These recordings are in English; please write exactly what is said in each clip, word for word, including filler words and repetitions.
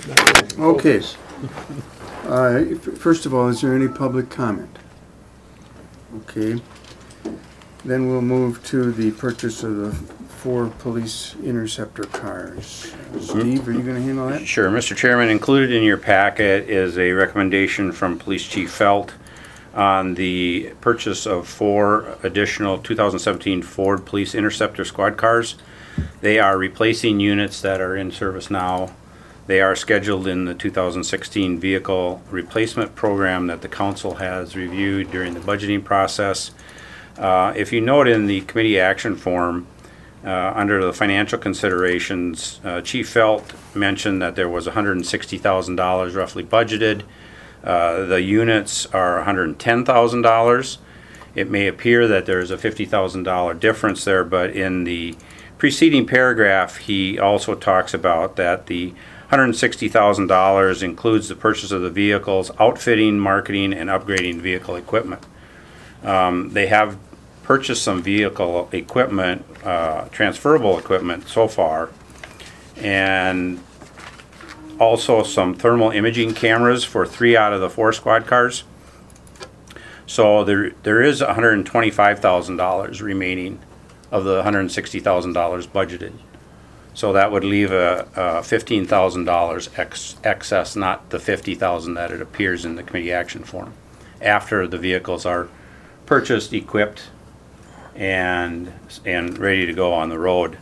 Okay. Uh, f- First of all, is there any public comment? Okay. Then we'll move to the purchase of the four police interceptor cars. Steve, are you going to handle that? Sure, Mister Chairman, included in your packet is a recommendation from Police Chief Felt on the purchase of four additional two thousand seventeen Ford Police Interceptor squad cars. They are replacing units that are in service now. They are scheduled in the two thousand sixteen vehicle replacement program that the council has reviewed during the budgeting process. Uh, if you note in the committee action form, uh, under the financial considerations, uh, Chief Felt mentioned that there was one hundred sixty thousand dollars roughly budgeted. Uh, the units are one hundred ten thousand dollars. It may appear that there's a fifty thousand dollars difference there, but in the preceding paragraph, he also talks about that the one hundred sixty thousand dollars includes the purchase of the vehicles, outfitting, marketing, and upgrading vehicle equipment. Um, they have purchased some vehicle equipment, uh, transferable equipment so far, and also some thermal imaging cameras for three out of the four squad cars. So there there is one hundred twenty-five thousand dollars remaining of the one hundred sixty thousand dollars budgeted. So that would leave a, a fifteen thousand dollars ex, excess, not the fifty thousand dollars that it appears in the committee action form, after the vehicles are purchased, equipped, and and ready to go on the road.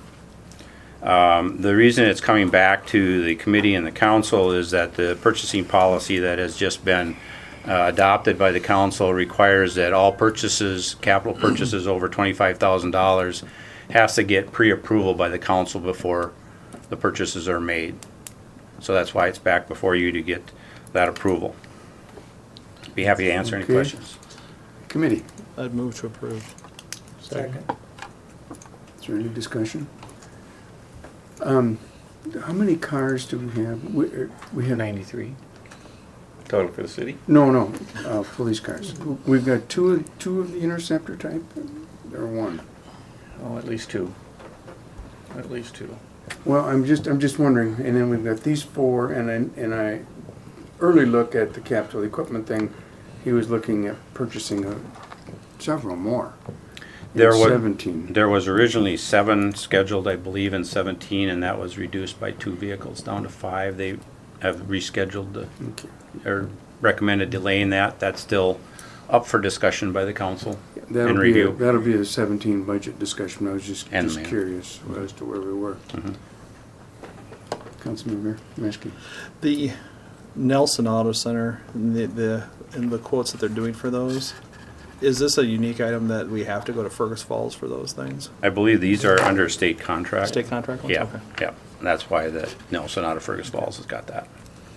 Um, the reason it's coming back to the committee and the council is that the purchasing policy that has just been uh, adopted by the council requires that all purchases, capital purchases over twenty-five thousand dollars, has to get pre-approval by the council before the purchases are made. So that's why it's back before you to get that approval. Be happy to answer Okay. any questions. Committee, I'd move to approve. Second. is there any discussion? Um, How many cars do we have? We er, we have, ninety-three. Total for the city? no, no, uh, police cars. We've got two, two of the interceptor type, or one? Oh, at least two. At least two. Well, I'm just, I'm just wondering, and then we've got these four, and then, and I, early look at the capital equipment thing, he was looking at purchasing a, several more. in There was- Seventeen. There was originally seven scheduled, I believe, in seventeen, and that was reduced by two vehicles down to five. They have rescheduled the, Okay. or recommended delaying that. That's still up for discussion by the council That'll and be, a- review. that'll be a seventeen budget discussion, I was just, And just the- curious as to where we were. Mhm. Councilmember Maskey. The Nelson Auto Center, and the, the, and the quotes that they're doing for those, is this a unique item that we have to go to Fergus Falls for those things? I believe these are under state contract. State contract ones? Yeah, Okay. yeah. And that's why the Nelson out of Fergus Falls has got that.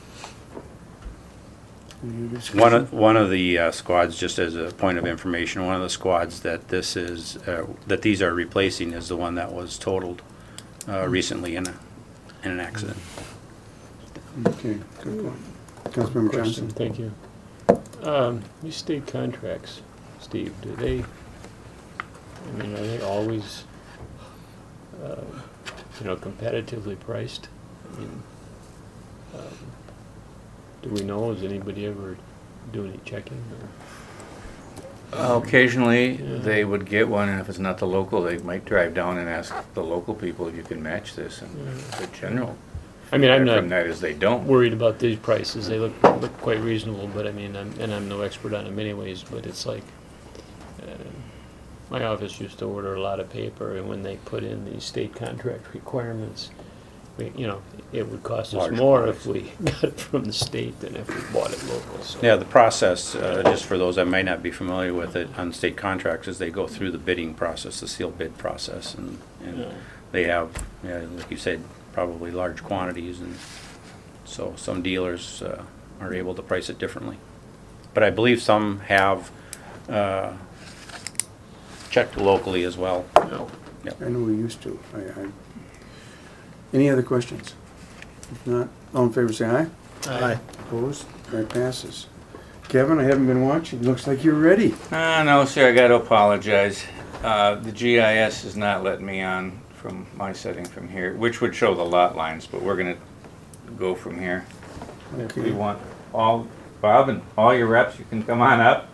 Any discussion? One of, one of the uh, squads, just as a point of information, one of the squads that this is, uh, that these are replacing is the one that was totaled uh, recently in a, in an accident. Okay, good point. Councilmember Question, Johnson. thank you. Um, these state contracts, Steve, do they, I mean, are they always, uh, you know, competitively priced? I mean, um, do we know, does anybody ever do any checking or? Uh, Occasionally, Yeah. they would get one, and if it's not the local, they might drive down and ask the local people if you can match this, and Yeah. the general I mean, I'm from not that is they don't. worried about these prices, they look, look quite reasonable, but I mean, I'm, and I'm no expert on them anyways, but it's like, uh, my office used to order a lot of paper, and when they put in these state contract requirements, we, you know, it would cost us Large more if we got it from the state than if we bought it local, so. Yeah, the process, uh, just for those that might not be familiar with it, on state contracts is they go through the bidding process, the sealed bid process, and, and Yeah. they have, yeah, like you said, probably large quantities, and so some dealers uh, are able to price it differently. But I believe some have uh, checked locally as well. Yeah. I know we used to. I, I, any other questions? If not, all in favor say aye. Aye. Opposed? That passes. Kevin, I haven't been watching. Looks like you're ready. Uh, no, sir, I gotta apologize. Uh, the G I S is not letting me on from my setting from here, which would show the lot lines, but we're gonna go from here. If we Okay. want all, Bob and all your reps, you can come on up.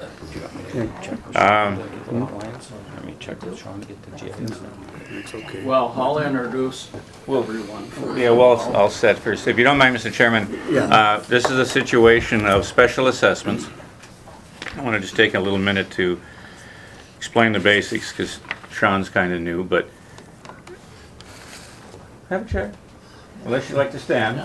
Um, Let me check with Sean, get the G I S. It's okay. Well, I'll introduce Well, everyone first. Yeah, well, I'll- I'll set first. If you don't mind, Mister Chairman, Yeah. uh, this is a situation of special assessments. I want to just take a little minute to explain the basics, because Sean's kind of new, but... Have a chair, unless you'd like to stand.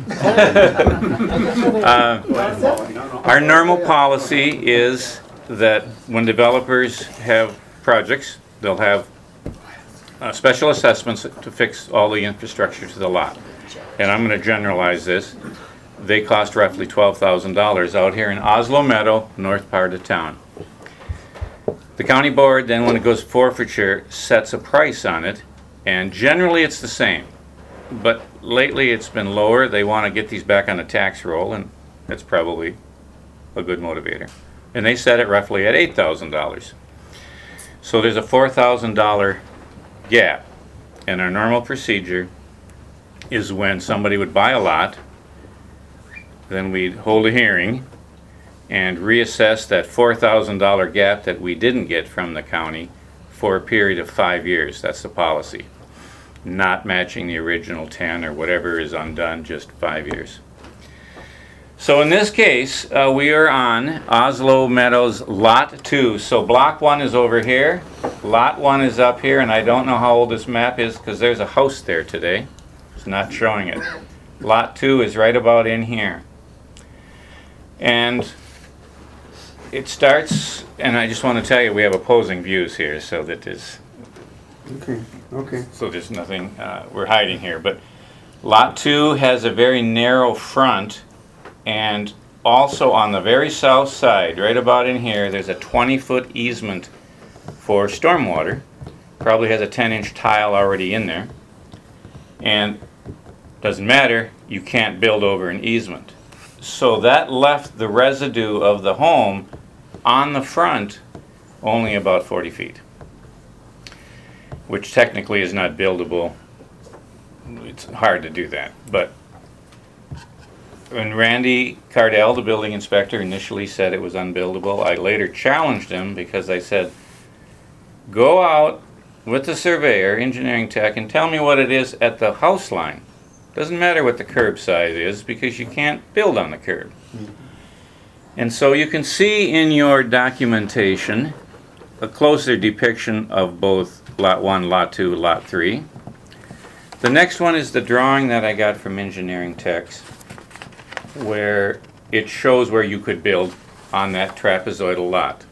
Uh, Our normal policy is that when developers have projects, they'll have uh, special assessments to fix all the infrastructure to the lot. And I'm going to generalize this. They cost roughly twelve thousand dollars out here in Oslo Meadow, north part of town. The county board then, when it goes forfeiture, sets a price on it, and generally it's the same. But lately it's been lower. They want to get these back on the tax roll, and that's probably a good motivator. And they set it roughly at eight thousand dollars. So there's a four thousand dollars gap. And our normal procedure is when somebody would buy a lot, then we'd hold a hearing and reassess that four thousand dollars gap that we didn't get from the county for a period of five years. That's the policy. Not matching the original ten or whatever is undone, just five years. So in this case, uh, we are on Oslo Meadows Lot two. So Block one is over here, Lot one is up here, and I don't know how old this map is because there's a house there today. It's not showing it. Lot two is right about in here. And it starts, and I just want to tell you, we have opposing views here, so that there's, Okay, okay. so there's nothing uh, we're hiding here. But Lot two has a very narrow front, and also on the very south side, right about in here, there's a twenty-foot easement for stormwater. Probably has a ten-inch tile already in there. And doesn't matter, you can't build over an easement. So that left the residue of the home on the front only about forty feet, which technically is not buildable. It's hard to do that. But when Randy Cardell, the building inspector, initially said it was unbuildable, I later challenged him because I said, go out with the surveyor, engineering tech, and tell me what it is at the house line. Doesn't matter what the curb size is because you can't build on the curb. And so you can see in your documentation a closer depiction of both Lot one, Lot two, Lot three. The next one is the drawing that I got from engineering techs, where it shows where you could build on that trapezoidal lot.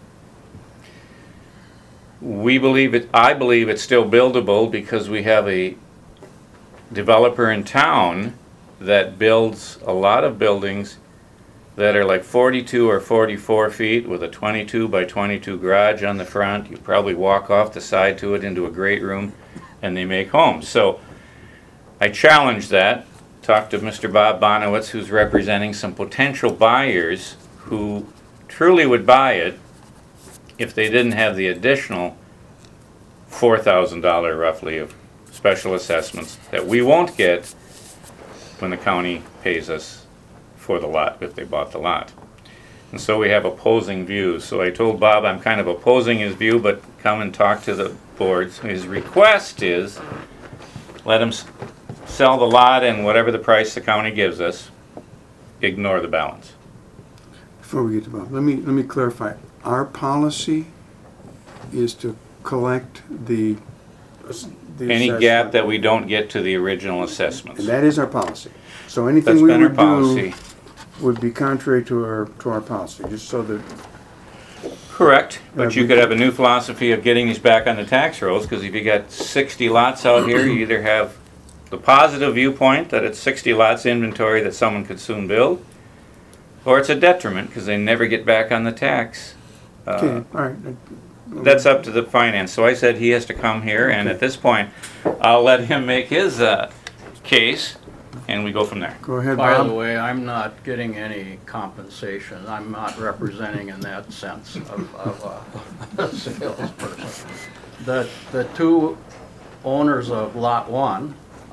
We believe it, I believe it's still buildable because we have a developer in town that builds a lot of buildings that are like forty-two or forty-four feet with a twenty-two by twenty-two garage on the front. You probably walk off the side to it into a great room, and they make homes. So I challenged that, talked to Mister Bob Bonowitz, who's representing some potential buyers who truly would buy it if they didn't have the additional four thousand dollars roughly of special assessments that we won't get when the county pays us for the lot if they bought the lot. And so we have opposing views. So I told Bob I'm kind of opposing his view, but come and talk to the boards. His request is let him s- sell the lot and whatever the price the county gives us, ignore the balance. Before we get to Bob, let me, let me clarify. Our policy is to collect the, the Any assessment. gap that we don't get to the original And assessments. that is our policy. So anything That's we been our would policy. do would be contrary to our, to our policy, just so that, Correct, but Yeah, you we- could have a new philosophy of getting these back on the tax rolls, because if you got sixty lots out here, you either have the positive viewpoint that it's sixty lots inventory that someone could soon build, or it's a detriment, because they never get back on the tax. Uh, okay, all right. That's up to the finance, so I said he has to come here, and at this point, I'll let him make his uh, case, and we go from there. Go ahead, By the Bob. way, I'm not getting any compensation. I'm not representing in that sense of, of a salesperson. The, the two owners of Lot One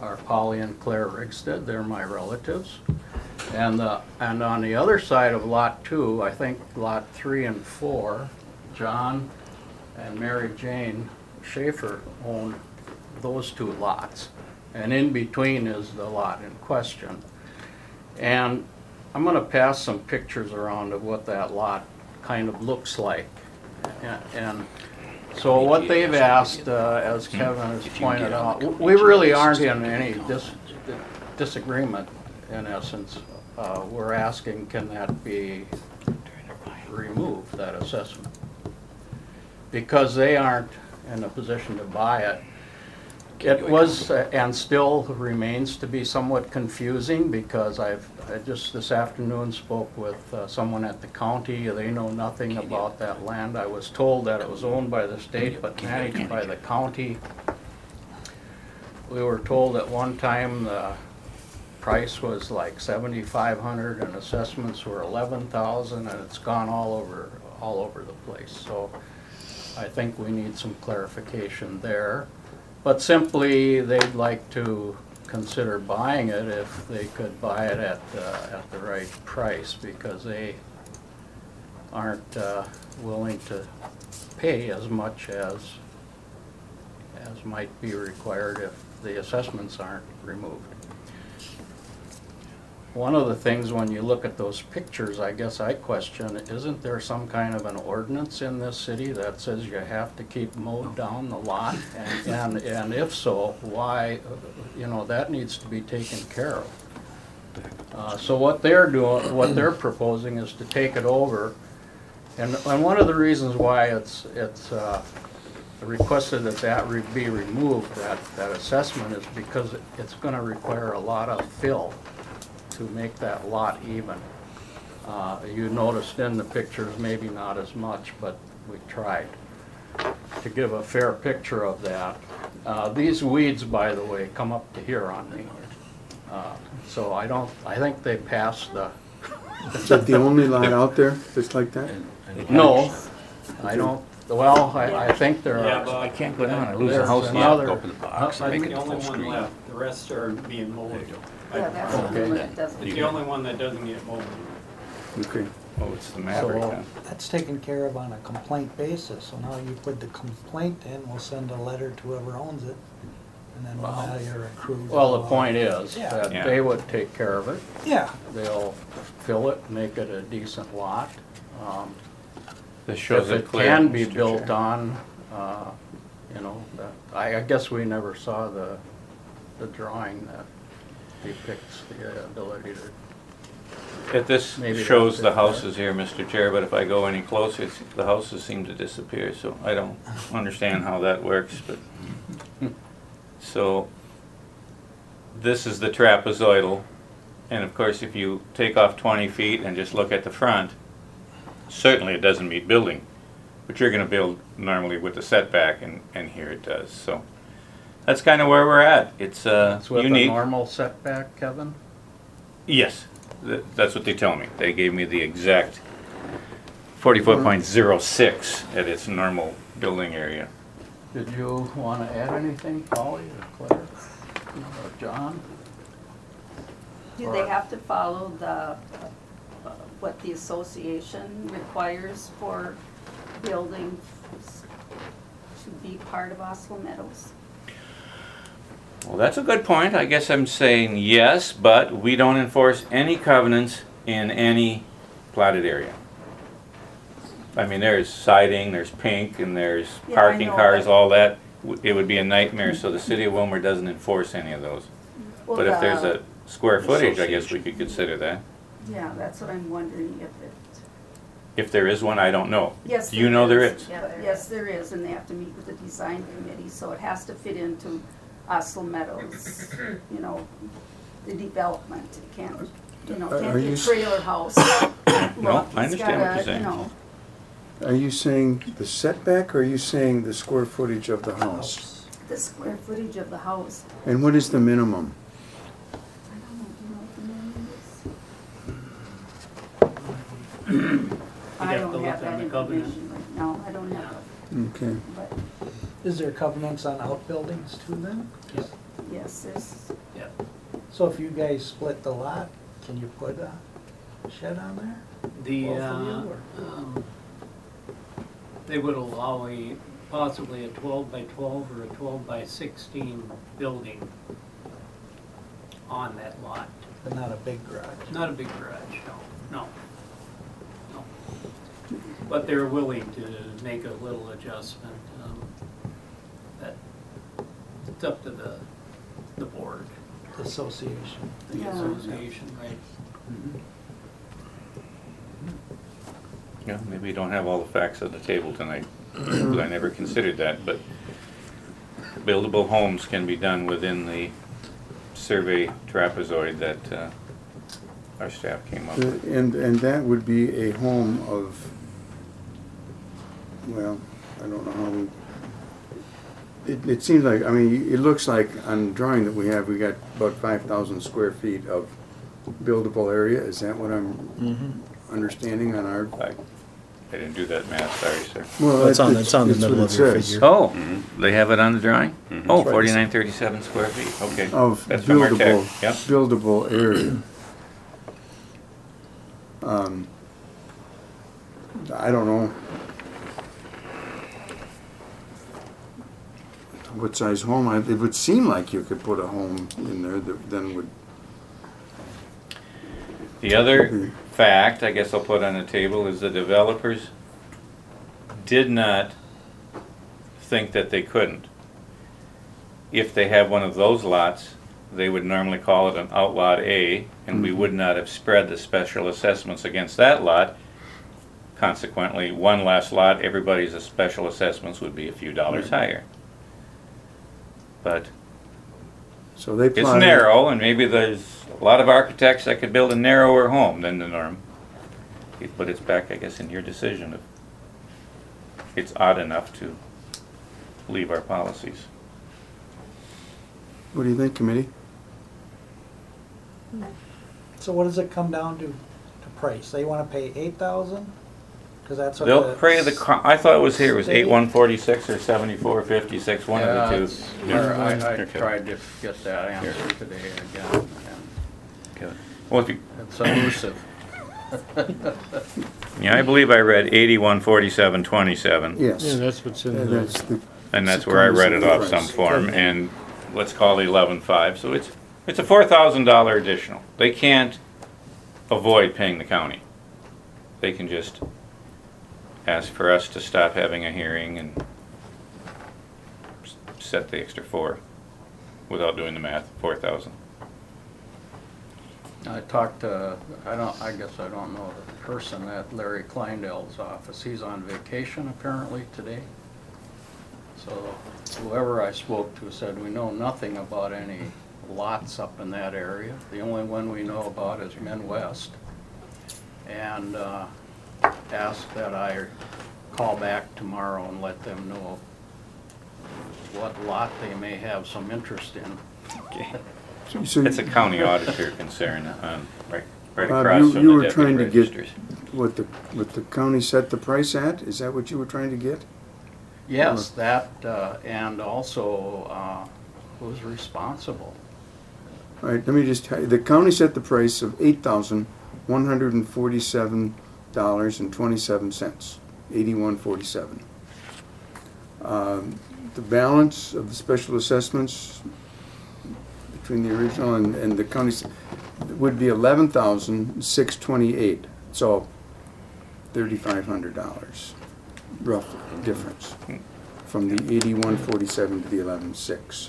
are Polly and Claire Rigsted, they're my relatives. And, the- and on the other side of lot two, I think lot three and four, John and Mary Jane Schaefer own those two lots. And in between is the lot in question. And I'm gonna pass some pictures around of what that lot kind of looks like. And- And so what they've asked, uh, as Kevin has pointed out, w- we really aren't in any dis- disagreement, in essence. Uh, We're asking, can that be removed, that assessment? Because they aren't in a position to buy it. It was, uh, and still remains to be somewhat confusing, because I've, I just this afternoon spoke with uh, someone at the county. They know nothing about that land. I was told that it was owned by the state but managed by the county. We were told at one time the price was like seventy-five hundred and assessments were eleven thousand, and it's gone all over, all over the place. So I think we need some clarification there. But simply, they'd like to consider buying it if they could buy it at, uh, at the right price, because they aren't uh, willing to pay as much as, as might be required if the assessments aren't removed. One of the things, when you look at those pictures, I guess I question, isn't there some kind of an ordinance in this city that says you have to keep mowed down the lot? And, and, and if so, why, uh, you know, that needs to be taken care of. Uh, so what they're doing, what they're proposing is to take it over. And, and one of the reasons why it's, it's, uh, requested that that re- be removed, that, that assessment, is because it- it's gonna require a lot of fill to make that lot even. Uh, You noticed in the pictures, maybe not as much, but we tried to give a fair picture of that. Uh, These weeds, by the way, come up to here on me. Uh, So I don't, I think they passed the, Is that the only lot out there that's like that? no, I don't, well, I, I think there Yeah, are. but I can't go down, I lose the There's house, and another- go up in the box and I'm make the it only full one screen. left, the rest are being mowed. Yeah, that's the Okay. one that doesn't. It's the only one that doesn't get mowed. Okay. Oh, it's the Maverick, So- huh? That's taken care of on a complaint basis, so now you put the complaint in, we'll send a letter to whoever owns it, and then we'll Wow. have your accrued. Well, the point is Yeah. that Yeah. they would take care of it. Yeah, They'll fill it, make it a decent lot. Um, This shows If it it clear, can be Mister built Chair. on, uh, you know, that, I, I guess we never saw the, the drawing that depicts the ability to, If this Maybe shows that's the it, houses here, Mister Chair, but if I go any closer, it's- the houses seem to disappear, so I don't understand how that works, but. So, this is the trapezoidal, and of course, if you take off twenty feet and just look at the front, certainly it doesn't meet building, but you're gonna build normally with the setback, and, and here it does, so. That's kind of where we're at. It's, uh, it's with a unique. normal setback, Kevin? Yes, th- that's what they tell me. They gave me the exact forty-four point zero six at its normal building area. Did you want to add anything, Polly or Claire or John? Do they have to follow the, uh, what the association requires for buildings to be part of Oslo Meadows? Well, that's a good point. I guess I'm saying yes, but we don't enforce any covenants in any platted area. I mean, there's siding, there's pink, and there's Yeah, I parking know, cars, but- all that. W- It would be a nightmare, so the city of Wilmer doesn't enforce any of those. Well, But if there's the- a square footage, I guess we could consider that. Yeah, that's what I'm wondering if it, If there is one, I don't know. yes. Do you know there is? Yeah, there Yes, there is, and they have to meet with the design committee, so it has to fit into Oslo Meadows, you know, the development. It can't, you know, Are- can't are be you a s- trailer house. No, Look, I it's understand what gotta, you're saying. You know, Are you saying the setback, or are you saying the square footage of the house? the square footage of the house. And what is the minimum? I don't know, do you know what the name is? I have to don't look have on that the covenant. information right now, I don't have it, Okay. but, is there covenants on outbuildings too then? yes. Yes, there's, So if you guys split the lot, can you put a shed on there? The, Both of uh, you, or- um, they would allow a, possibly a twelve by twelve or a twelve by sixteen building on that lot. But not a big garage? Not a big garage, no, no, no. But they're willing to make a little adjustment. um, That, it's up to the, the board, Association. the Yeah. association, right? Yeah, maybe you don't have all the facts on the table tonight, because I never considered that, but buildable homes can be done within the survey trapezoid that uh, our staff came up with. And, and that would be a home of, well, I don't know how we, it, it seems like, I mean, it looks like on the drawing that we have, we got about five thousand square feet of buildable area. Is that what I'm Mm-hmm. understanding on our? I I didn't do that math, sorry, sir. Well, It's on- it's on the that's what middle it of your says. figure. Oh, they have it on the drawing? Mhm. Oh, That's right. forty-nine thirty-seven square feet, okay. Of That's from our tech. buildable, Yep. buildable area. Um, I don't know. What size home, I- it would seem like you could put a home in there that then would, The other fact, I guess I'll put on the table, is the developers did not think that they couldn't. If they have one of those lots, they would normally call it an outlot A, and we would not have spread the special assessments against that lot. Consequently, one less lot, everybody's special assessments would be a few dollars higher. But so they it's plotted. narrow, and maybe there's a lot of architects that could build a narrower home than the norm. But it's back, I guess, in your decision if it's odd enough to leave our policies. What do you think, committee? So what does it come down to, to price? They wanna pay eight thousand? Cause that's what They'll the. pray the, co- I thought it was here, it was eight one forty-six or seventy-four fifty-six, one of Yeah, the two. it's- or I, I Okay. tried to get that answer today again, and Okay. Well, if you, it's elusive. yeah, I believe I read eighty-one forty-seven twenty-seven. Yes. Yeah, that's what's in Yeah, the, that's the, And that's where I read it off some form, and let's call it eleven-five, so it's, it's a four thousand dollar additional. They can't avoid paying the county. They can just ask for us to stop having a hearing and s- set the extra four without doing the math, four thousand. I talked to, I don't, I guess I don't know the person at Larry Kleindale's office. He's on vacation apparently today. So whoever I spoke to said, we know nothing about any lots up in that area. The only one we know about is Men West. And uh, asked that I call back tomorrow and let them know what lot they may have some interest in. so It's a county auditor concern, um, right, right Bob, across you- from you the were deputy trying to get- registers. what the, what the county set the price at? Is that what you were trying to get? Yes, that, uh, and also uh, who's responsible. All right, let me just tell you, the county set the price of eight thousand one hundred and forty-seven dollars and twenty-seven cents, eighty-one forty-seven. Um, the balance of the special assessments between the original and, and the county's would be eleven thousand six twenty-eight. So thirty-five hundred dollars, rough difference from the eighty-one forty-seven to the eleven six.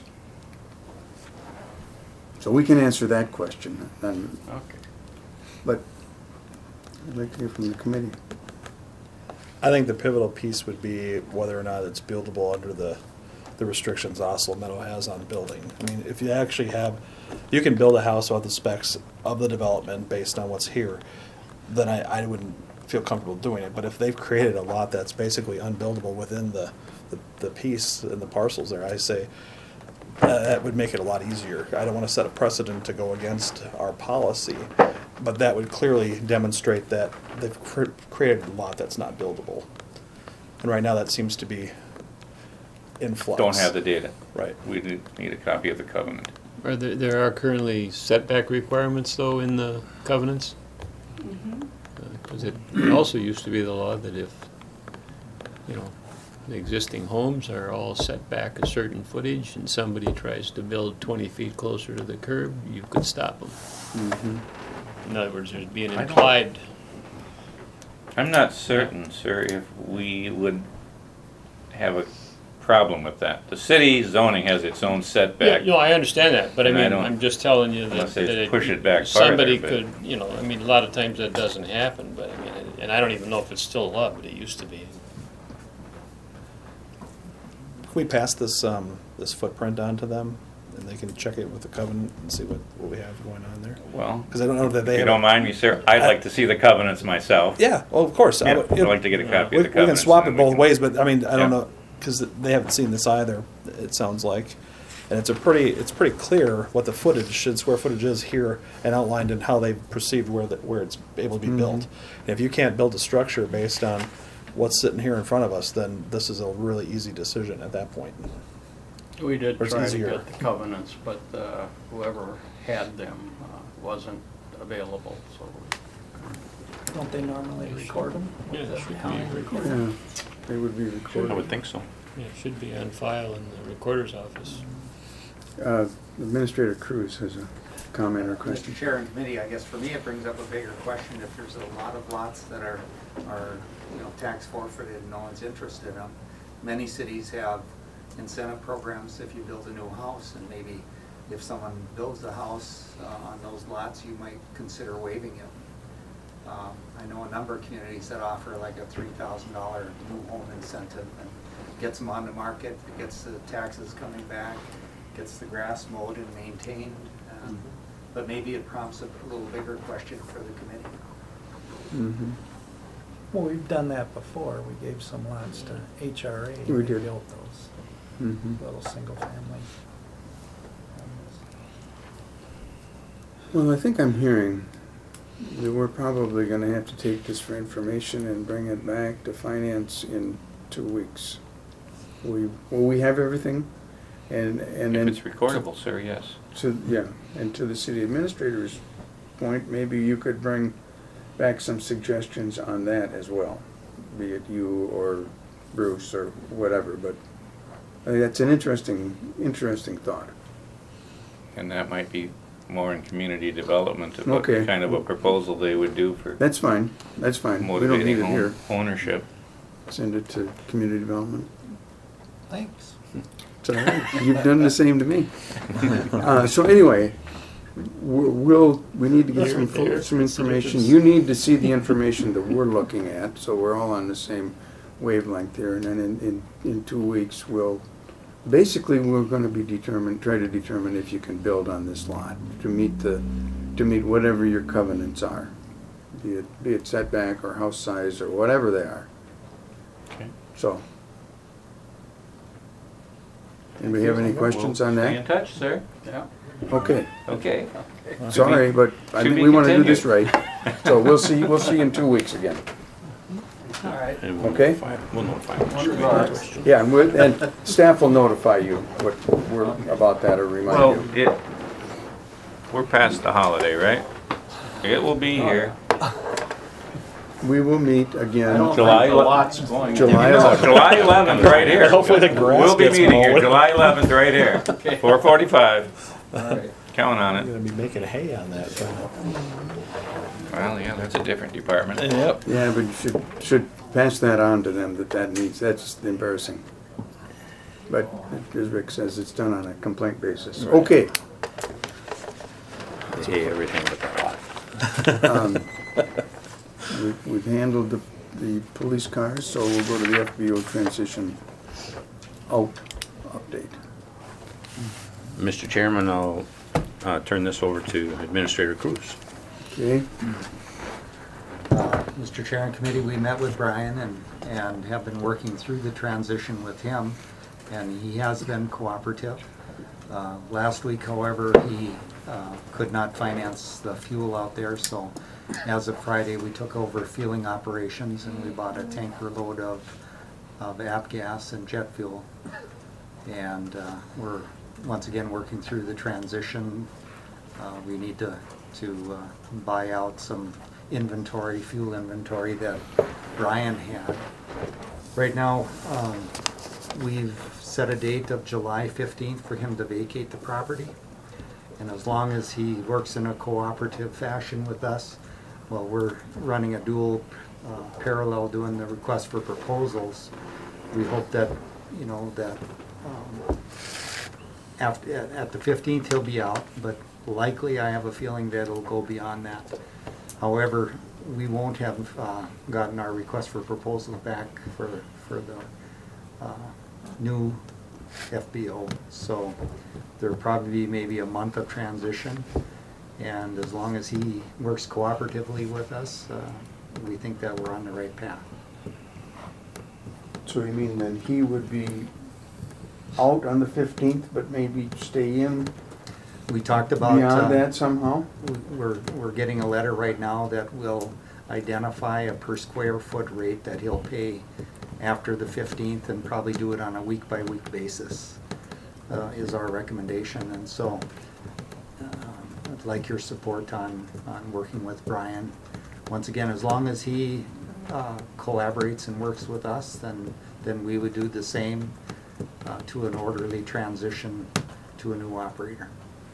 So we can answer that question, then, Okay. but I'd like to hear from the committee. I think the pivotal piece would be whether or not it's buildable under the, the restrictions Oslo Meadow has on building. I mean, if you actually have, you can build a house without the specs of the development based on what's here, then I, I wouldn't feel comfortable doing it. But if they've created a lot that's basically unbuildable within the, the, the piece and the parcels there, I say, uh, that would make it a lot easier. I don't want to set a precedent to go against our policy, but that would clearly demonstrate that they've cr- created a lot that's not buildable. And right now, that seems to be in flux. don't have the data. Right. We need need a copy of the covenant. Are there, there are currently setback requirements though in the covenants? Mhm. Because it it also used to be the law that if, you know, the existing homes are all set back a certain footage and somebody tries to build twenty feet closer to the curb, you could stop them. Mhm. In other words, there'd be an I don't- implied, I'm not certain, sir, if we would have a problem with that. The city zoning has its own yeah, setback. no, I understand that, but I And I mean, don't- I'm just telling you that. unless they that it- push it back Somebody farther, could, you know, I mean, a lot of times that doesn't happen, but I mean, and I don't even know if it's still allowed, but it used to be. Can we pass this, um, this footprint on to them, and they can check it with the covenant and see what, what we have going on there? Well, Because I don't know that they if you have. don't mind me, sir, I'd like to see the covenants myself. Yeah, well, of course. I Yeah, would- I'd like to get a copy We, of the we covenants. can swap it and then we both can- ways, but I mean, I don't Yeah. know, because they haven't seen this either, it sounds like. And it's a pretty, it's pretty clear what the footage and square footage is here and outlined in how they've perceived where the, where it's able to be built. And if you can't build a structure based on what's sitting here in front of us, then this is a really easy decision at that point. We did Or it's try to easier. get the covenants, but uh, whoever had them uh, wasn't available, so. Don't they normally record them? Yeah, it should How they be. record them? Yeah, they would be recorded. I would think so. Yeah, it should be on file in the recorder's office. Uh, Administrator Cruz has a comment or question. Mister Chair and committee, I guess for me it brings up a bigger question. If there's a lot of lots that are, are, you know, tax forfeited and no one's interested in them. Many cities have incentive programs if you build a new house, and maybe if someone builds the house uh, on those lots, you might consider waiving it. Um, I know a number of communities that offer like a three thousand dollar new home incentive and gets them on the market, it gets the taxes coming back, gets the grass mowed and maintained. Um, but maybe it prompts a little bigger question for the committee. Mhm. Well, we've done that before. We gave some lots to H R A. and We they did. Built those Mhm. little single family. homes. Well, I think I'm hearing that we're probably gonna have to take this for information and bring it back to finance in two weeks. We, will we have everything? And, and then. If it's recordable, sir, yes. To, yeah, and to the city administrator's point, maybe you could bring back some suggestions on that as well, be it you or Bruce or whatever, but I think that's an interesting, interesting thought. And that might be more in community development of what Okay. kind of a proposal they would do for That's fine, that's fine. We don't need motivating it here. home ownership. Send it to community development. Thanks. It's all right. You've done the same to me. Uh, so anyway, we'll, we'll, we need to get some, There, there. some information. You need to see the information that we're looking at, so we're all on the same wavelength here. And then in, in, in two weeks, we'll, basically, we're gonna be determined, try to determine if you can build on this lot to meet the, to meet whatever your covenants are. Be it, be it setback or house size or whatever they are. Okay. So. Anybody have any questions on Stay in that? touch, sir. Yeah. Okay, Okay. sorry, but I To think be we wanna do this continued. right. So we'll see, we'll see you in two weeks again. All right. And we'll Okay. notify- We'll notify them. Yeah, and we'll, and staff will notify you what we're, about that or Well, remind you. it, we're past the holiday, right? It will be here. We will meet I don't again, July think the ele- lot's going. July No, eleventh. July eleventh, right here. Hopefully the grass We'll be gets meeting here, mowed. July eleventh, right here, Okay. four forty-five. All right. Count on I'm it. gonna be making hay on that. Well, yeah, that's a different department. Yep. Yeah, but you should, should pass that on to them, that that needs, that's embarrassing. But as Rick says, it's done on a complaint basis. Okay. They hate everything but that lot. Um, We've, we've handled the, the police cars, so we'll go to the F B O transition out update. Mister Chairman, I'll uh, turn this over to Administrator Cruz. Okay? Uh, Mister Chair and Committee, we met with Brian and, and have been working through the transition with him, and he has been cooperative. Uh, Last week, however, he uh, could not finance the fuel out there, so as of Friday, we took over fueling operations and we bought a tanker load of, of app gas and jet fuel And uh, we're, once again, working through the transition. Uh, We need to, to uh, buy out some inventory, fuel inventory that Brian had. Right now, um, we've set a date of July fifteenth for him to vacate the property. And as long as he works in a cooperative fashion with us, well, we're running a dual uh, parallel doing the request for proposals. We hope that, you know, that um, after, at, at the fifteenth he'll be out, but likely I have a feeling that it'll go beyond that. However, we won't have uh, gotten our request for proposals back for, for the uh, new F B O. So there'll probably be maybe a month of transition. And as long as he works cooperatively with us, uh, we think that we're on the right path. So you mean then he would be out on the fifteenth, but maybe stay in We talked about. uh, beyond that somehow? We're, we're getting a letter right now that will identify a per square foot rate that he'll pay after the fifteenth and probably do it on a week-by-week basis, uh, is our recommendation. And so uh, I'd like your support on, on working with Brian. Once again, as long as he uh, collaborates and works with us, then, then we would do the same uh, to an orderly transition to a new operator.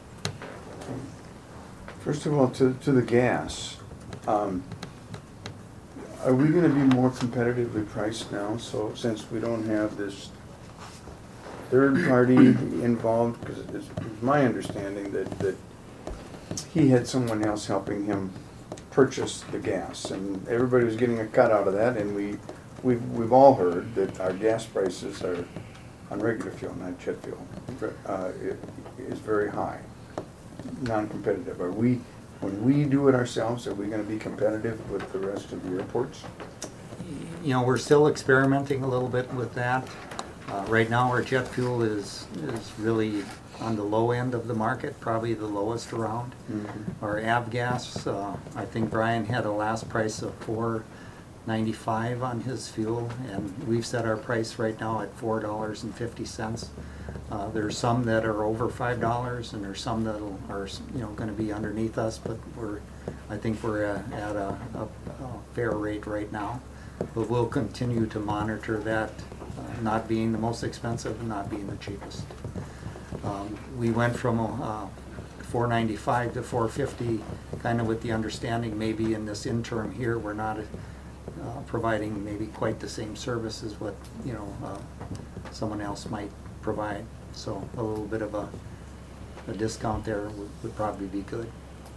First of all, to, to the gas, um, are we gonna be more competitively priced now? So since we don't have this third party involved, because it's it's my understanding that, that he had someone else helping him purchase the gas, and everybody was getting a cut out of that, and we, we've, we've all heard that our gas prices are, on regular fuel, not jet fuel, uh, it is very high, non-competitive. Are we, when we do it ourselves, are we gonna be competitive with the rest of the airports? You know, we're still experimenting a little bit with that. Uh, right now, our jet fuel is, is really on the low end of the market, probably the lowest around. Mm-hmm. Our avgas, uh, I think Brian had a last price of four ninety-five on his fuel, and we've set our price right now at four dollars and fifty cents. Uh, there's some that are over five dollars, and there's some that are, you know, going to be underneath us, but we're, I think we're at, at a, a, a fair rate right now. But we'll continue to monitor that, uh, not being the most expensive and not being the cheapest. Um, we went from uh, four ninety-five to four fifty, kind of with the understanding maybe in this interim here we're not uh, providing maybe quite the same service as what, you know, uh, someone else might provide. So a little bit of a, a discount there would, would probably be good.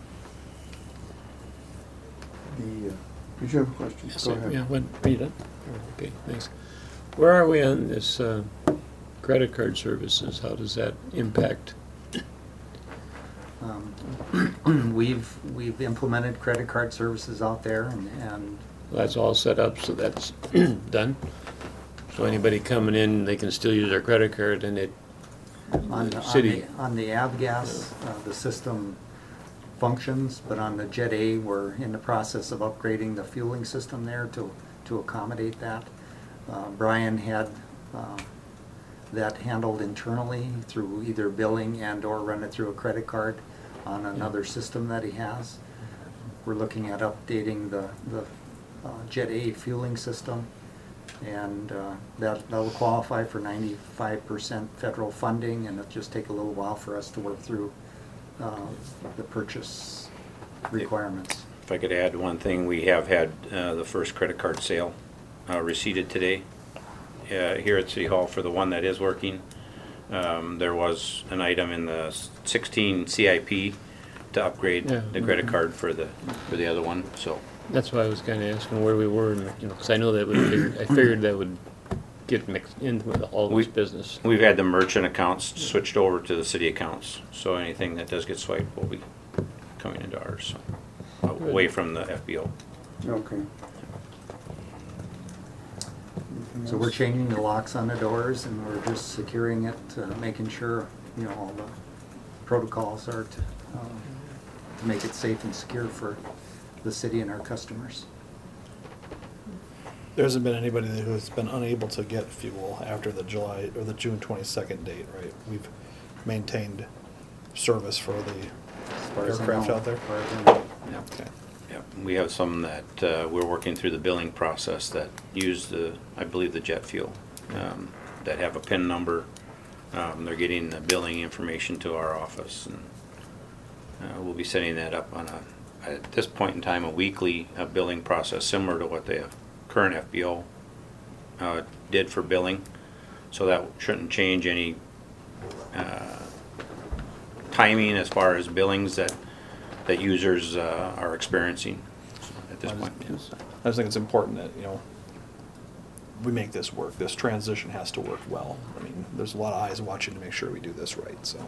The, uh, did you have a question? Yes, Go sir. ahead. Yeah, when, are you done? Okay, thanks. Where are we on this uh, credit card services? How does that impact? Um, we've we've implemented credit card services out there, and, and That's all set up, so that's done? So anybody coming in, they can still use their credit card and it, on, the on city. the on the avgas, uh, the system functions, but on the Jet A, we're in the process of upgrading the fueling system there to to accommodate that. Uh, Brian had uh, that handled internally through either billing and or run it through a credit card on another system that he has. We're looking at updating the, the uh, Jet A fueling system, and uh, that, that'll qualify for ninety-five percent federal funding, and it'll just take a little while for us to work through uh, the purchase requirements. If I could add one thing, we have had uh, the first credit card sale uh, receipted today uh, here at City Hall for the one that is working. Um, there was an item in the sixteen C I P to upgrade Yeah. the credit card for the for the other one. So That's why I was kind of asking where we were, and, you know, because I know that would, figure- I figured that would get mixed in with all this We- business. we've had the merchant accounts switched over to the city accounts. So anything that does get swiped will be coming into ours, so, away from the F B O. Okay. Anything So we're else? changing the locks on the doors, and we're just securing it, uh, making sure, you know, all the protocols are to, um, to make it safe and secure for the city and our customers. There hasn't been anybody who's been unable to get fuel after the July, or the June twenty-second date, right? We've maintained service for the As far as I aircraft know, out there? as far as I know. Okay. Yep, we have some that uh, we're working through the billing process that use the, I believe, the jet fuel, um, that have a PIN number. Um, They're getting the billing information to our office, and uh, we'll be setting that up on a, at this point in time, a weekly uh, billing process similar to what the current F B O uh, did for billing. So that shouldn't change any uh, timing as far as billings that that users uh, are experiencing at this I point. just, I just think it's important that, you know, we make this work. This transition has to work well. I mean, there's a lot of eyes watching to make sure we do this right, so.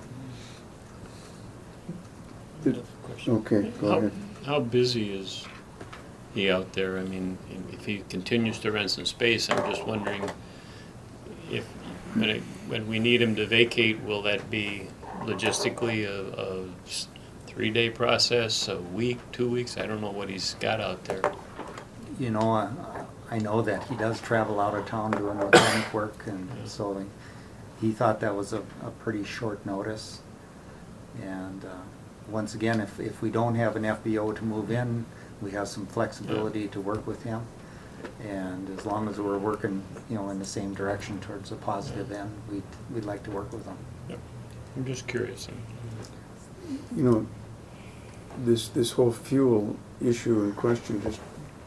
Did- Okay, go How- ahead. How busy is he out there? I mean, if he continues to rent some space, I'm just wondering if, when it, when we need him to vacate, will that be logistically a, a s- three-day process, a week, two weeks? I don't know what he's got out there. You know, I, I know that he does travel out of town doing mechanic work, and so he thought that was a, a pretty short notice. And uh, once again, if, if we don't have an F B O to move in, we have some flexibility to work with him. And as long as we're working, you know, in the same direction towards a positive end, we'd, we'd like to work with him. Yep. I'm just curious. You know, this, this whole fuel issue in question, just,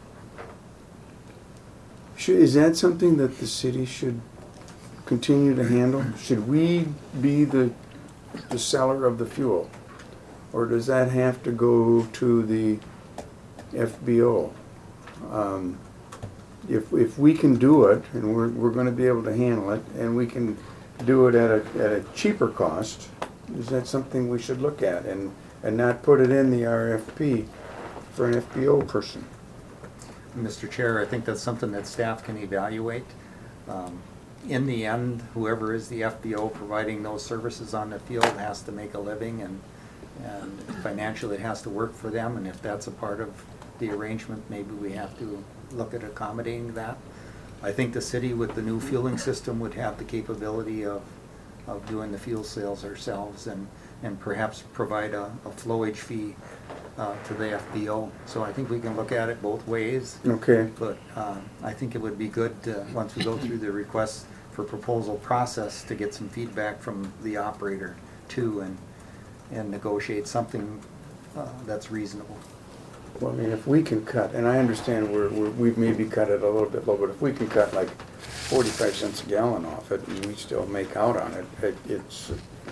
should, is that something that the city should continue to handle? Should we be the, the seller of the fuel? Or does that have to go to the F B O? Um, If, if we can do it, and we're, we're gonna be able to handle it, and we can do it at a, at a cheaper cost, is that something we should look at and, and not put it in the R F P for an F B O person? Mister Chair, I think that's something that staff can evaluate. Um, In the end, whoever is the F B O providing those services on the field has to make a living, and, and financially it has to work for them, and if that's a part of the arrangement, maybe we have to look at accommodating that. I think the city with the new fueling system would have the capability of, of doing the fuel sales ourselves, and, and perhaps provide a, a flowage fee uh, to the F B O. So I think we can look at it both ways. Okay, But um, I think it would be good, uh, once we go through the request for proposal process, to get some feedback from the operator too, and, and negotiate something uh, that's reasonable. well, I mean, if we can cut, and I understand we're, we're, we've maybe cut it a little bit low, but if we can cut like forty-five cents a gallon off it and we still make out on it, it, it's,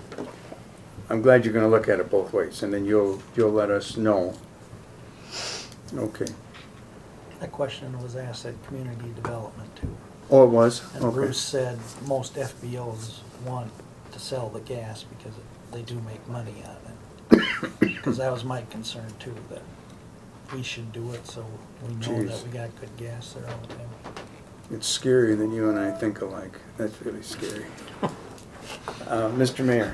I'm glad you're gonna look at it both ways, and then you'll, you'll let us know. Okay. That question was asked at community development too. Oh, it was? And Okay. Bruce said most F B Os want to sell the gas because they do make money on it. Because that was my concern too, that we should do it so we know Jeez. that we got good gas there all the time. It's scary that you and I think alike. That's really scary. Uh, Mister Mayor.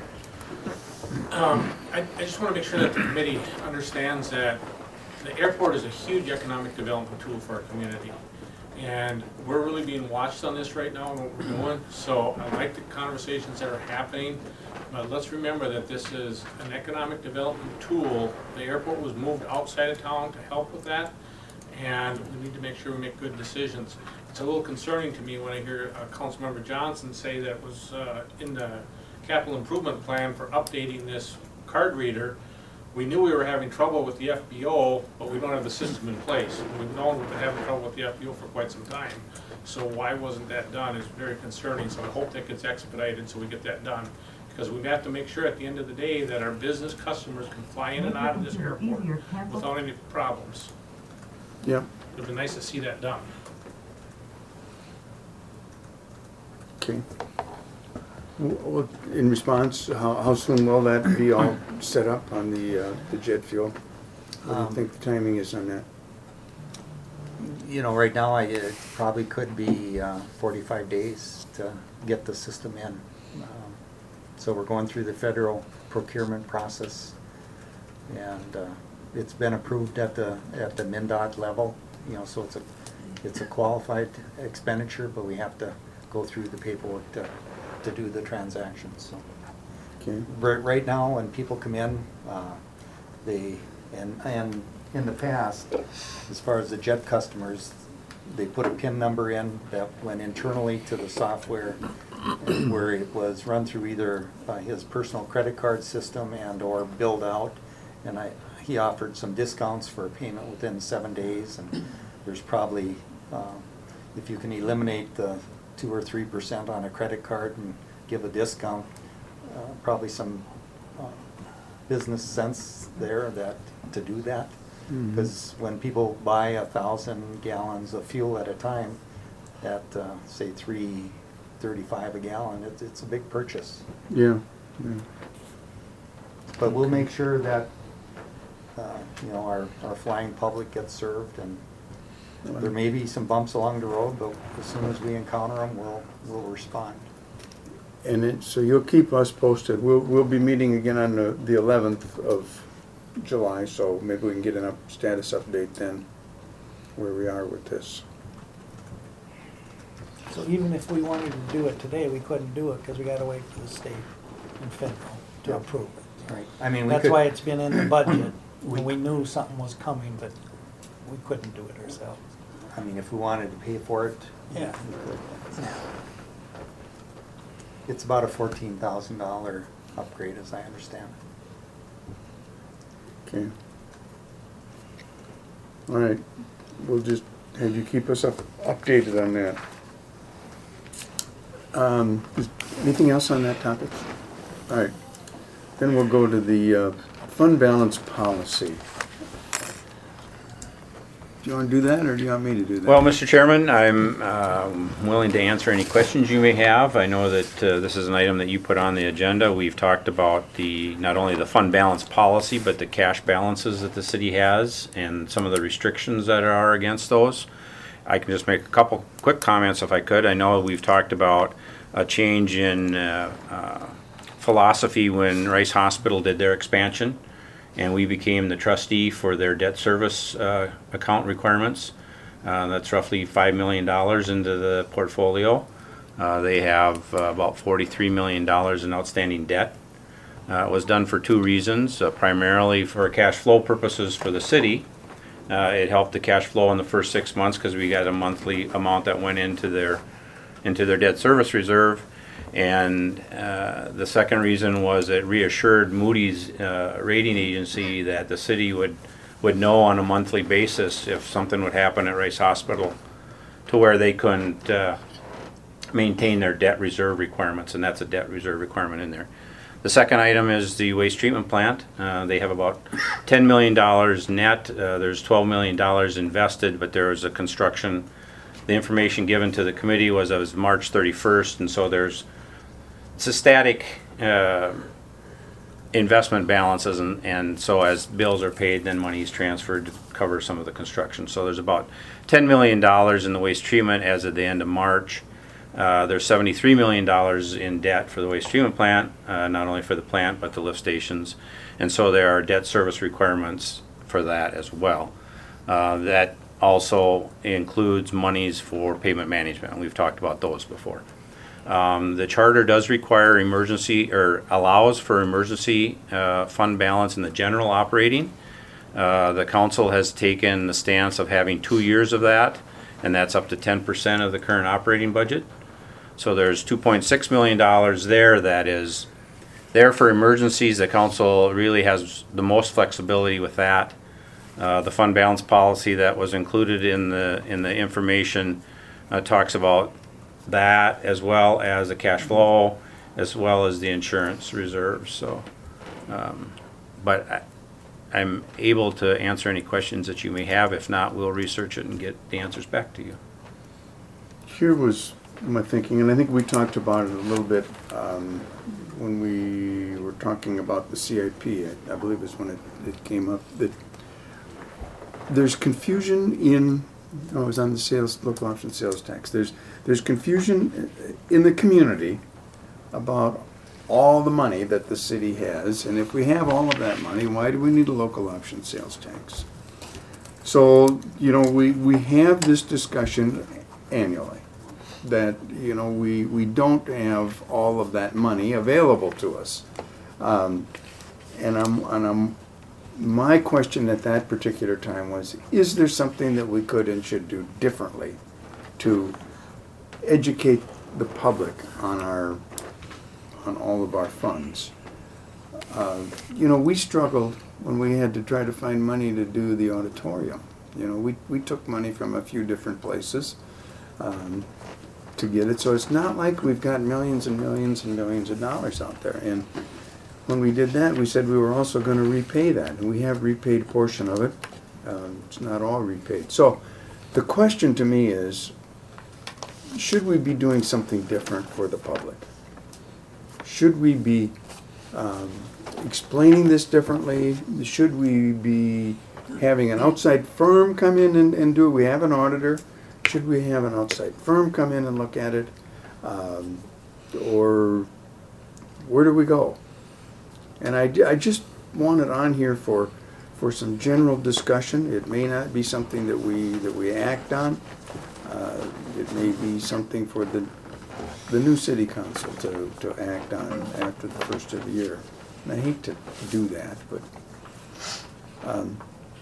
Um, I, I just want to make sure that the committee understands that the airport is a huge economic development tool for our community. And we're really being watched on this right now and what we're doing. So I like the conversations that are happening. But let's remember that this is an economic development tool. The airport was moved outside of town to help with that. And we need to make sure we make good decisions. It's a little concerning to me when I hear uh, Councilmember Johnson say that it was uh, in the capital improvement plan for updating this card reader. We knew we were having trouble with the F B O, but we don't have the system in place. And we've known we've been having trouble with the F B O for quite some time. So why wasn't that done is very concerning. So I hope that gets expedited so we get that done. Because we have to make sure at the end of the day that our business customers can fly in and out of this airport without any problems. Yep. It'd be nice to see that done. Okay. Well, in response, how, how soon will that be all set up on the, uh, the jet fuel? What do you Um, think the timing is on that? You know, right now, I, it probably could be uh, forty-five days to get the system in. Um, So we're going through the federal procurement process, and uh, it's been approved at the, at the MnDOT level, you know, so it's a it's a qualified expenditure, but we have to go through the paperwork to, to do the transactions, so. Okay. Right, right now, when people come in, uh, they, and, and in the past, as far as the JET customers, they put a PIN number in that went internally to the software where it was run through either uh, his personal credit card system and or billed out. And I, he offered some discounts for payment within seven days. And there's probably, uh, if you can eliminate the two or three percent on a credit card and give a discount, uh, probably some uh, business sense there that to do that. Because when people buy a thousand gallons of fuel at a time, at uh, say three thirty-five a gallon, it's it's a big purchase. Yeah. Yeah. But we'll make sure that uh, you know our our flying public gets served, and there may be some bumps along the road, but as soon as we encounter them, we'll we'll respond. And it, so you'll keep us posted. We'll we'll be meeting again on the the eleventh of July, so maybe we can get an up status update then, where we are with this. So even if we wanted to do it today, we couldn't do it because we gotta wait for the state and federal to Yeah. approve it. Right. I mean, we That's could, why it's been in the budget, We- and we knew something was coming, but we couldn't do it ourselves. I mean, if we wanted to pay for it, Yeah. we could. It's about a fourteen thousand dollar upgrade, as I understand it. Okay. All right. We'll just have you keep us up updated on that. Um, is anything else on that topic? All right. Then we'll go to the uh, fund balance policy. Do you want to do that, or do you want me to do that? Well, Mister Chairman, I'm um, willing to answer any questions you may have. I know that uh, this is an item that you put on the agenda. We've talked about the, not only the fund balance policy, but the cash balances that the city has and some of the restrictions that are against those. I can just make a couple quick comments if I could. I know we've talked about a change in uh, uh, philosophy when Rice Hospital did their expansion, and we became the trustee for their debt service uh, account requirements. Uh, that's roughly five million dollars into the portfolio. Uh, they have uh, about forty-three million dollars in outstanding debt. Uh, it was done for two reasons, uh, primarily for cash flow purposes for the city. Uh, it helped the cash flow in the first six months because we got a monthly amount that went into their into their debt service reserve. And uh, the second reason was it reassured Moody's uh, rating agency that the city would, would know on a monthly basis if something would happen at Rice Hospital to where they couldn't uh, maintain their debt reserve requirements, and that's a debt reserve requirement in there. The second item is the waste treatment plant. Uh, they have about ten million dollars net. Uh, there's twelve million dollars invested, but there is a construction. The information given to the committee was as of March thirty-first, and so there's it's a static uh, investment balances, and, and so as bills are paid, then money is transferred to cover some of the construction. So there's about ten million dollars in the waste treatment as of the end of March. Uh, there's seventy-three million dollars in debt for the waste treatment plant, uh, not only for the plant but the lift stations. And so there are debt service requirements for that as well. Uh, that also includes monies for payment management, and we've talked about those before. Um, the charter does require emergency, or allows for emergency uh, fund balance in the general operating. Uh, the council has taken the stance of having two years of that, and that's up to ten percent of the current operating budget. So there's two point six million dollars there that is there for emergencies. The council really has the most flexibility with that. Uh, the fund balance policy that was included in the in the information uh, talks about that, as well as the cash flow, as well as the insurance reserves. So, um, but I, I'm able to answer any questions that you may have. If not, we'll research it and get the answers back to you. Here was my thinking, and I think we talked about it a little bit um, when we were talking about the C I P. I, I believe is when it, it came up that there's confusion in. Oh, it was on the sales local option sales tax. There's there's confusion in the community about all the money that the city has, and if we have all of that money, why do we need a local option sales tax? So, you know, we, we have this discussion annually, that, you know, we, we don't have all of that money available to us. Um, and I'm, and I'm, my question at that particular time was, is there something that we could and should do differently to educate the public on our, on all of our funds? Uh, you know, we struggled when we had to try to find money to do the auditorium. You know, we, we took money from a few different places um, to get it. So it's not like we've got millions and millions and millions of dollars out there. And when we did that, we said we were also going to repay that. And we have repaid a portion of it. Um, it's not all repaid. So the question to me is, should we be doing something different for the public? Should we be um, explaining this differently? Should we be having an outside firm come in and, and do it? We have an auditor. Should we have an outside firm come in and look at it? Um, or where do we go? And I, I just want it on here for for some general discussion. It may not be something that we that we act on. Uh, it may be something for the the new city council to, to act on after the first of the year. And I hate to do that, but um,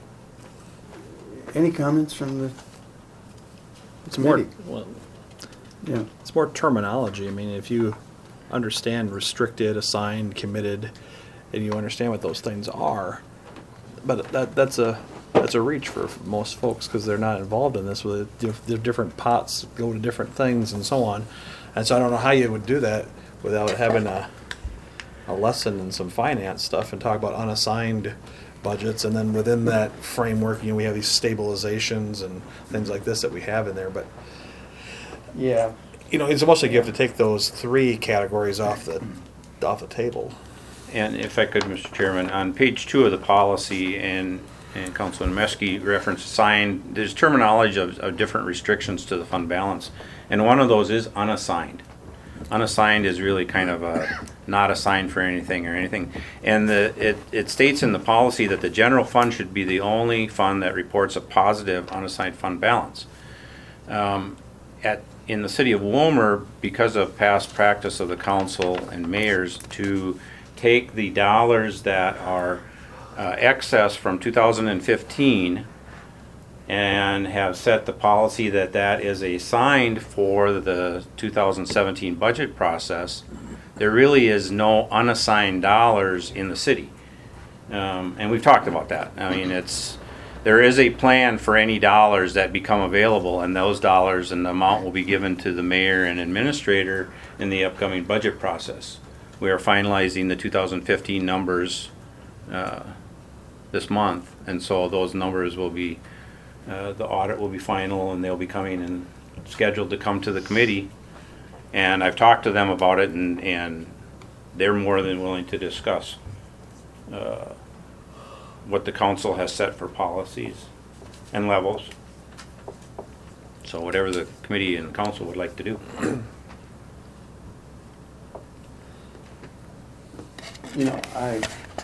any comments from the It's more, committee? well, Yeah. it's more terminology. I mean, if you understand restricted, assigned, committed, and you understand what those things are, but that that's a that's a reach for most folks because they're not involved in this. With the different pots go to different things and so on, and so I don't know how you would do that without having a a lesson in some finance stuff and talk about unassigned budgets, and then within that framework, you know, we have these stabilizations and things like this that we have in there. But Yeah. you know, it's almost like you have to take those three categories off the off the table. And if I could, Mister Chairman, on page two of the policy, and, and Councilman Meske referenced assigned, there's terminology of, of different restrictions to the fund balance. And one of those is unassigned. Unassigned is really kind of a not assigned for anything or anything. And the, it, it states in the policy that the general fund should be the only fund that reports a positive unassigned fund balance. Um, at in the city of Wilmer, because of past practice of the council and mayors to take the dollars that are uh, excess from two thousand fifteen and have set the policy that that is assigned for the two thousand seventeen budget process, there really is no unassigned dollars in the city. Um, and we've talked about that. I mean, it's there is a plan for any dollars that become available, and those dollars and the amount will be given to the mayor and administrator in the upcoming budget process. We are finalizing the two thousand fifteen numbers uh, this month, and so those numbers will be, uh, the audit will be final, and they'll be coming and scheduled to come to the committee. And I've talked to them about it, and, and they're more than willing to discuss uh, what the council has set for policies and levels. So whatever the committee and council would like to do. You know, I,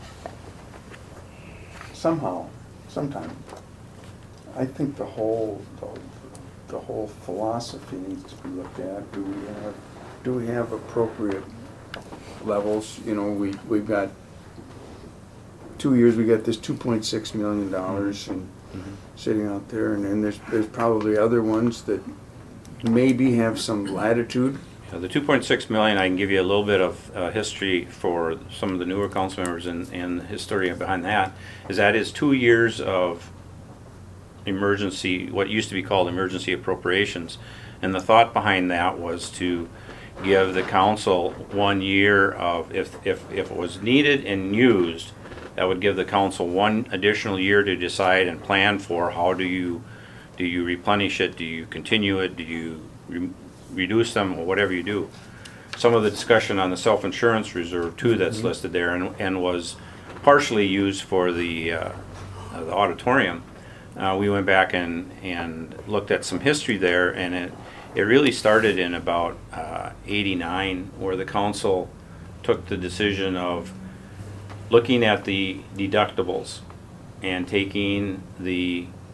somehow, sometime, I think the whole, the, the whole philosophy needs to be looked at. Do we have, do we have appropriate levels? You know, we, we've got, two years, we got this two point six million dollars and Mm-hmm. sitting out there, and then there's, there's probably other ones that maybe have some latitude. Uh, The two point six million, I can give you a little bit of uh, history for some of the newer council members, and, and the history behind that is that is two years of emergency, what used to be called emergency appropriations. And the thought behind that was to give the council one year of, if, if, if it was needed and used, that would give the council one additional year to decide and plan for how do you, do you replenish it, do you continue it, do you re reduce them, or whatever you do. Some of the discussion on the self-insurance reserve too that's mm-hmm. listed there, and, and was partially used for the, uh, uh, the auditorium. Uh, we went back and, and looked at some history there, and it, it really started in about uh, eighty-nine, where the council took the decision of looking at the deductibles and taking the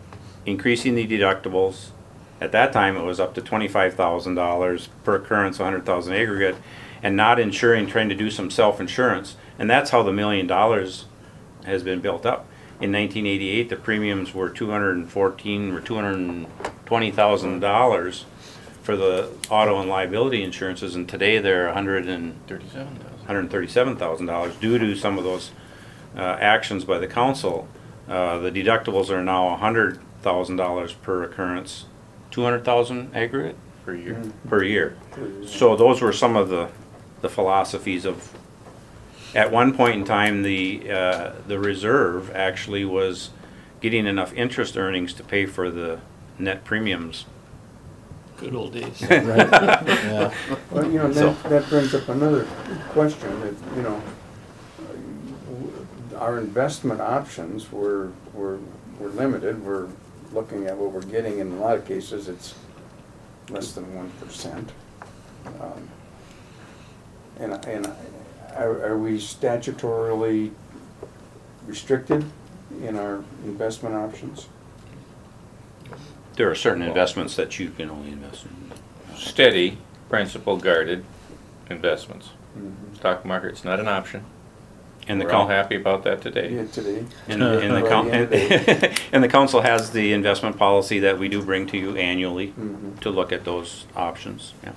increasing the deductibles. At that time, it was up to twenty-five thousand dollars per occurrence, one hundred thousand aggregate, and not insuring, trying to do some self-insurance. And that's how the million dollars has been built up. In nineteen eighty-eight, the premiums were two hundred fourteen or two hundred twenty thousand dollars for the auto and liability insurances, and today they're one hundred Thirty-seven thousand. one hundred thirty-seven thousand dollars due to some of those uh, actions by the council. Uh, the deductibles are now one hundred thousand dollars per occurrence, two hundred thousand dollars aggregate Per year. per year. So those were some of the, the philosophies of, at one point in time, the, uh, the reserve actually was getting enough interest earnings to pay for the net premiums. Good old days. Yeah. Well, you know, So- that, that brings up another question that, you know, our investment options were, were, were limited. We're looking at what we're getting. In a lot of cases, it's less than one percent. Um, And, and are, are we statutorily restricted in our investment options? There are certain investments that you can only invest in. Steady, principal guarded investments. Mhm. Stock market's not an option. And the We're all coun- happy about that today. Yeah, today. And, and the coun- and, and the council has the investment policy that we do bring to you annually Mhm. to look at those options, yeah.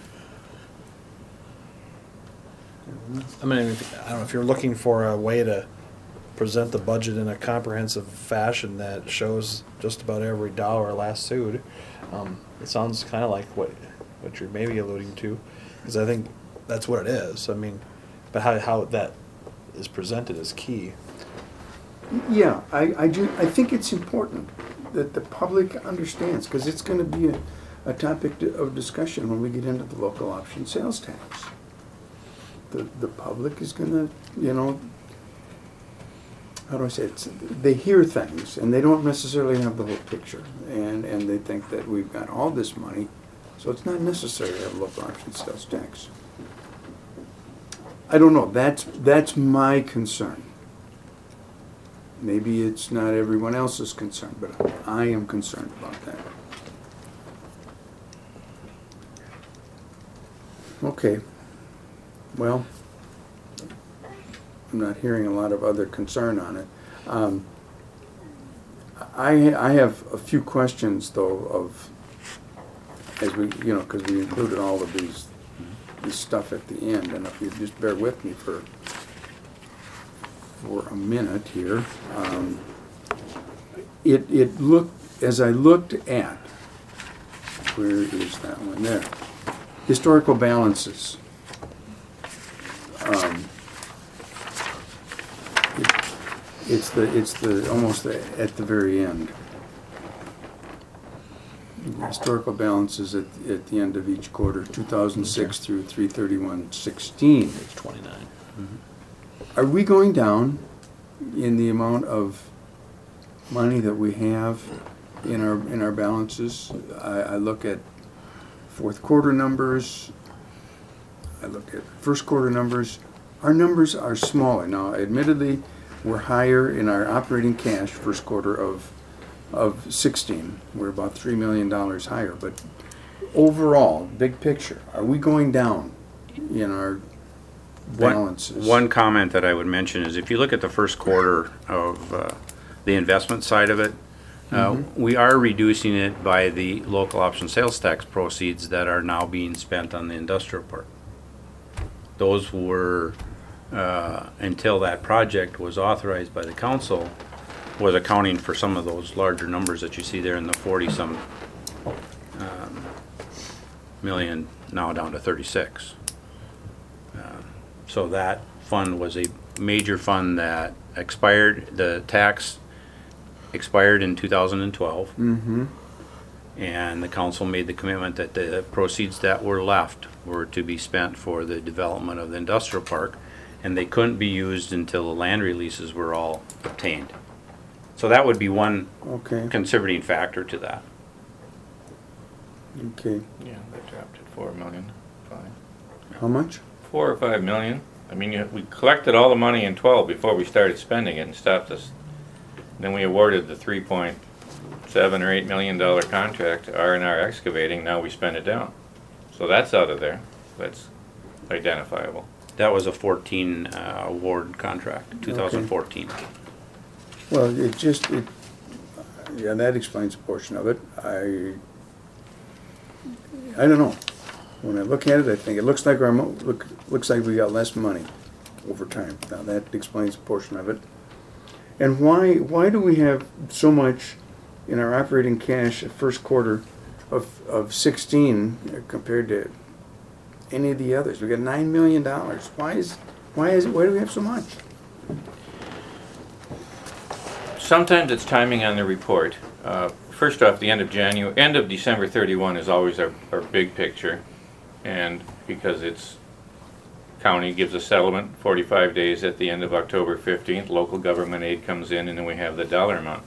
I mean, if- I don't know if you're looking for a way to present the budget in a comprehensive fashion that shows just about every dollar lassoed. Um, it sounds kind of like what what you're maybe alluding to, because I think that's what it is. I mean, but how how that is presented is key. Yeah, I, I do, I think it's important that the public understands, because it's gonna be a, a topic to- of discussion when we get into the local option sales tax. The, the public is gonna, you know, how do I say it? They hear things and they don't necessarily have the whole picture. And, and they think that we've got all this money, so it's not necessary to have local option sales tax. I don't know, that's, that's my concern. Maybe it's not everyone else's concern, but I am concerned about that. Okay. Well, I'm not hearing a lot of other concern on it. Um, I, I have a few questions, though, of, as we, you know, because we included all of these, this stuff at the end, and if you just bear with me for, for a minute here. Um, it, it looked, as I looked at, where is that one there? Historical balances. Um, it, it's the, it's the, almost the, at the very end. Historical balances at, at the end of each quarter, two thousand six through three thirty-one sixteen. Page twenty-nine. Are we going down in the amount of money that we have in our, in our balances? I, I look at fourth quarter numbers, I look at first quarter numbers. Our numbers are smaller. Now, admittedly, we're higher in our operating cash first quarter of, of sixteen. We're about three million dollars higher, but overall, big picture, are we going down in our One, balances? one comment that I would mention is if you look at the first quarter of uh, the investment side of it, uh, Mhm. we are reducing it by the local option sales tax proceeds that are now being spent on the industrial park. Those were, uh, until that project was authorized by the council, was accounting for some of those larger numbers that you see there in the forty-some um, million, now down to thirty-six. Uh, So that fund was a major fund that expired, the tax expired in two thousand twelve. Mm-hmm. And the council made the commitment that the proceeds that were left were to be spent for the development of the industrial park, and they couldn't be used until the land releases were all obtained. So that would be one Okay, contributing factor to that. okay. Yeah, they dropped it four million, fine. How much? Four or five million. I mean, you- we collected all the money in twelve before we started spending it and stopped us. Then we awarded the three point seven or eight million dollar contract, R and R Excavating, now we spend it down. So that's out of there, that's identifiable. That was a fourteen uh, award contract, two thousand fourteen. Well, it just, it, yeah, that explains a portion of it. I, I don't know. When I look at it, I think it looks like our, mo- look, looks like we got less money over time. Now, that explains a portion of it. And why, why do we have so much in our operating cash at first quarter of, of sixteen compared to any of the others? We got nine million dollars. Why is, why is, why do we have so much? Sometimes it's timing on the report. Uh, First off, the end of January, end of December thirty-one is always our, our big picture. And because it's, county gives a settlement forty-five days at the end of October fifteenth, local government aid comes in, and then we have the dollar amount.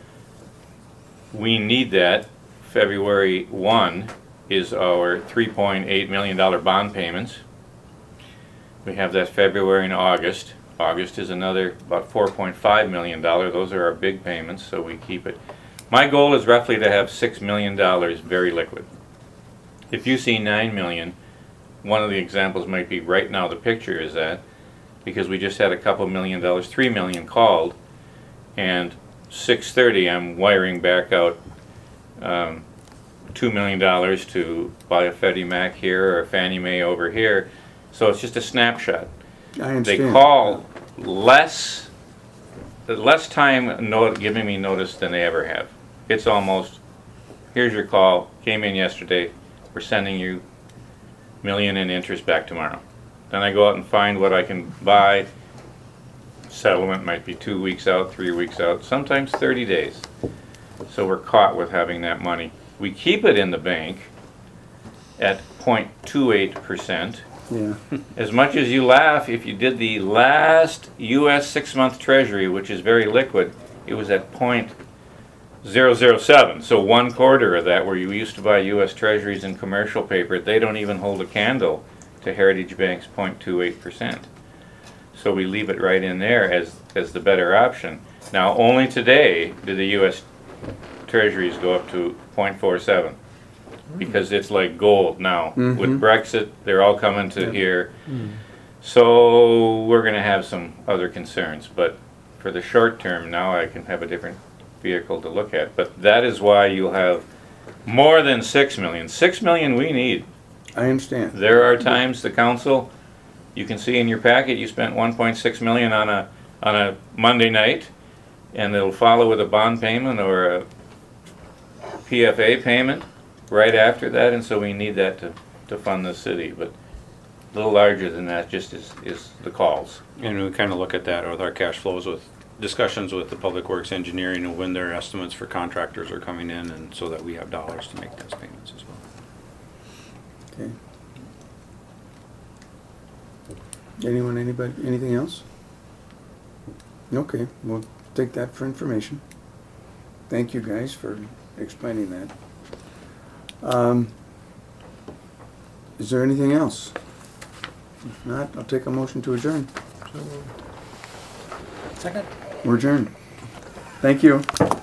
We need that. February first is our three point eight million dollar bond payments. We have that February and August. August is another about four point five million dollars. Those are our big payments, so we keep it. My goal is roughly to have six million dollars very liquid. If you see nine million dollars, one of the examples might be right now the picture is that, because we just had a couple million dollars, three million called, and six thirty I'm wiring back out um, two million dollars to buy a Freddie Mac here or a Fannie Mae over here. So it's just a snapshot. I understand. They call less, less time no, giving me notice than they ever have. It's almost, here's your call, came in yesterday, we're sending you million in interest back tomorrow. Then I go out and find what I can buy. Settlement might be two weeks out, three weeks out, sometimes thirty days. So we're caught with having that money. We keep it in the bank at zero point two eight percent. Yeah. As much as you laugh, if you did the last U S six-month Treasury, which is very liquid, it was at zero point zero zero seven. So one quarter of that, where you used to buy U S Treasuries and commercial paper, they don't even hold a candle to Heritage Bank's zero point two eight percent. So we leave it right in there as, as the better option. Now, only today do the U S Treasuries go up to zero point four seven. Because it's like gold now. Mhm. With Brexit, they're all coming to Yep. here. So we're going to have some other concerns. But for the short term, now I can have a different vehicle to look at. But that is why you'll have more than six million. Six million we need. I understand. There are times the council, you can see in your packet, you spent one point six million on a on a Monday night, and it'll follow with a bond payment or a P F A payment right after that, and so we need that to, to fund the city. But a little larger than that just is, is the calls. And we kind of look at that with our cash flows with discussions with the Public Works Engineering and when their estimates for contractors are coming in, and so that we have dollars to make those payments as well. Okay. Anyone, anybody, anything else? Okay, we'll take that for information. Thank you guys for explaining that. Um, is there anything else? If not, I'll take a motion to adjourn. Second? We're adjourned. Thank you.